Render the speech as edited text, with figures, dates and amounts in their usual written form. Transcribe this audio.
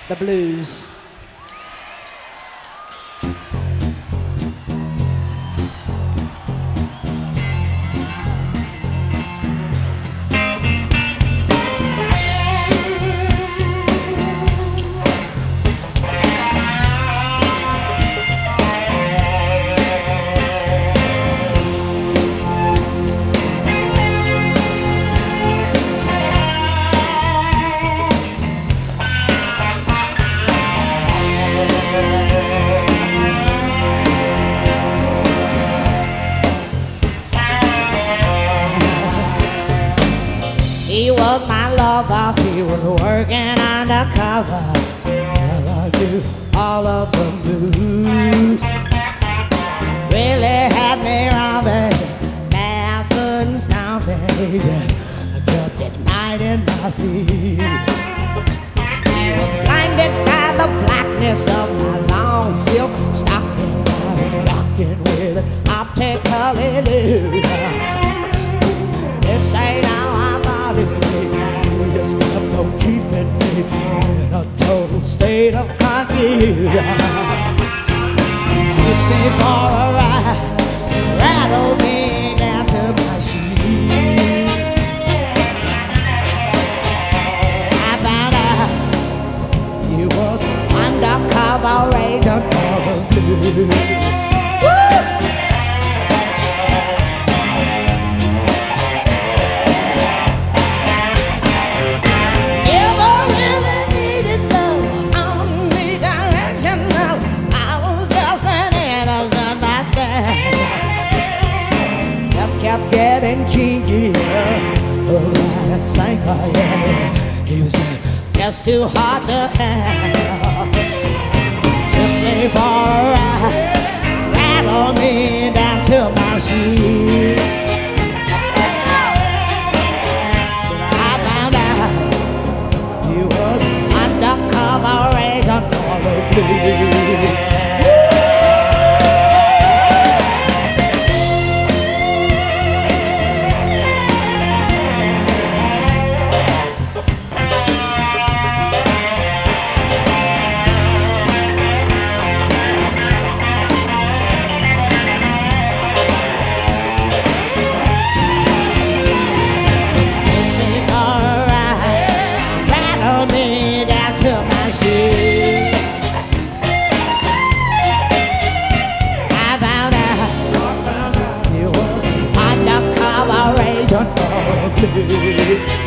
the blues. He was my lover, he was working undercover. Well, I knew all of the moves. Really had me robbing, barefoot and stomping. I jumped at night in my feet. He was blinded by the blackness of my long silk stocking. I was rocking with an optical illusion. This ain't how I thought it would be. He just kept on keeping me in a total state of confusion. He took me for a ride, rattled me down to my sheets. I found out he was undercover agent for the blues. Kept getting kinkier, right and sanker, yeah. He was just too hard to handle. Took me for a ride, rattled me down to my seat. I found out he was undercover agent for the blues. I found out he was undercover agent for the blues.